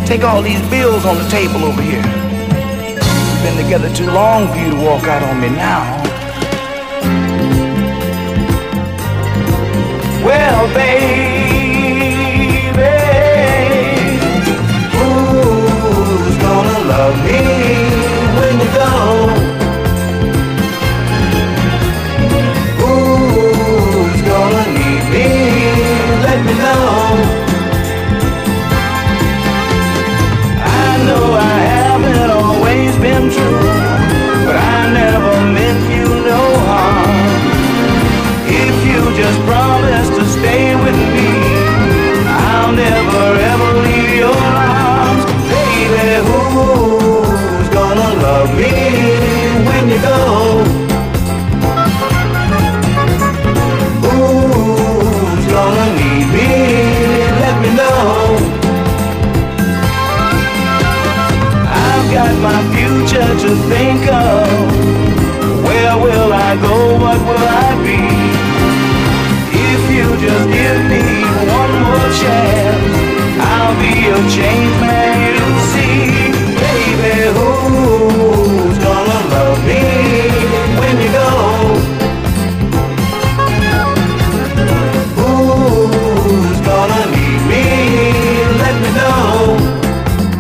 Take all these bills on the table over here. We've been together too long for you to walk out on me now. Well, baby, who's gonna love me when you go? Who's gonna need me? Let me know. I know I haven't always been true, but I never meant you no harm. If you just promise to stay with me, I'll never ever leave your arms. Baby, who's gonna love me when you go? Who's gonna need me? Let me know. I've got my future to think of. Where will I go? What will I be? If you just give me one more chance, I'll be your changed man.